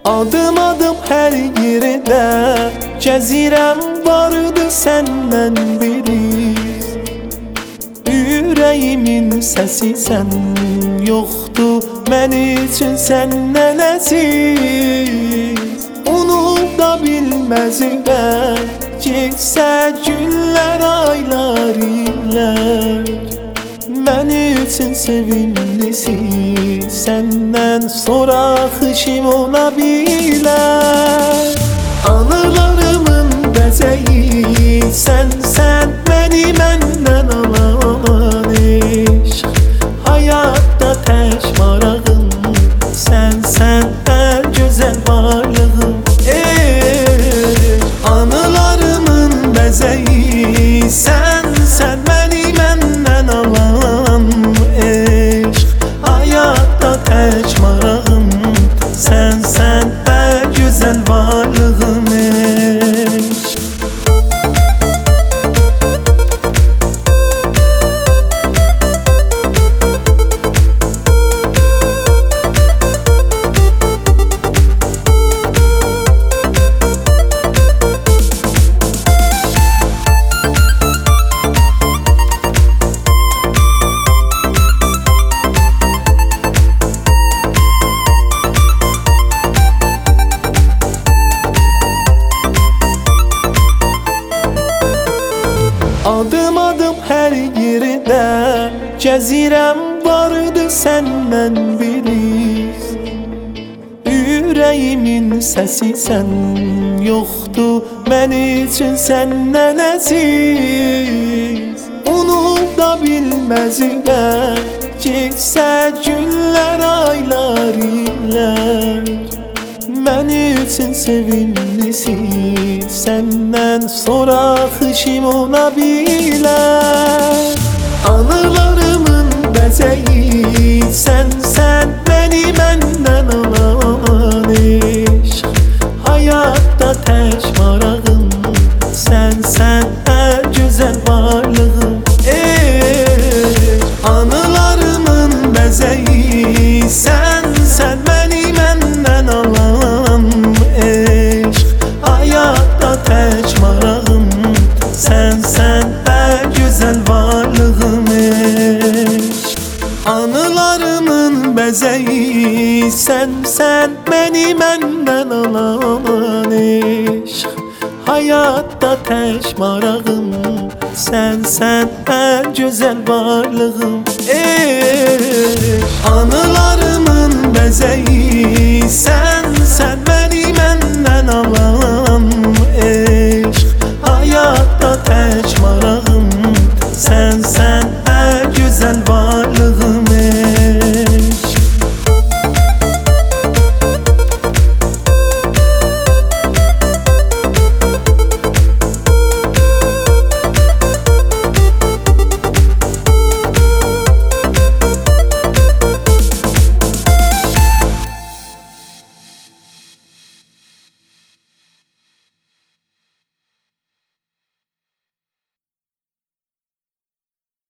Adım adım her yerdə gəzirəm, vardı səndən biri. Ürəyimin səsi sən, yoxdur mən üçün səndən əziz. Unuda bilməzəm, geçsə günlər, aylar, illər. Mən üçün sevimlisin, səndən sonra xışım ola bilər. Anılarımın bəzəyi sənsən, məni məndən alan eşq. Həyatda tək marağım sənsən, ən gözəl varlığım. Anılarımın bəzəyi sənsən, məni məndən alan eşq. Həyatda tək marağım sənsən, ən gözəl varlığım eşq. Adım adım hər yerdə gəzirəm, vardı səndən biri. Ürəyimin səsi sən, yoxdur mən üçün səndən əziz. Unuda bilməzəm, geçsə günlər, aylar, illər. Mən üçün sevimlisin, səndən sonra xışım ola bilər. Anılarımın bəzəyi sənsən, məni məndən alan eşq. Həyatda tək marağım sənsən, ən gözəl varlığım. Anılarımın bəzəyi sənsən, məni məndən alan eşq. Həyatda tək marağım sənsən, ən gözəl varlığım eşq. Anılarımın bəzəyi sənsən, məni məndən alan eşq. Həyatda tək marağım sənsən, ən gözəl varlığım eşq.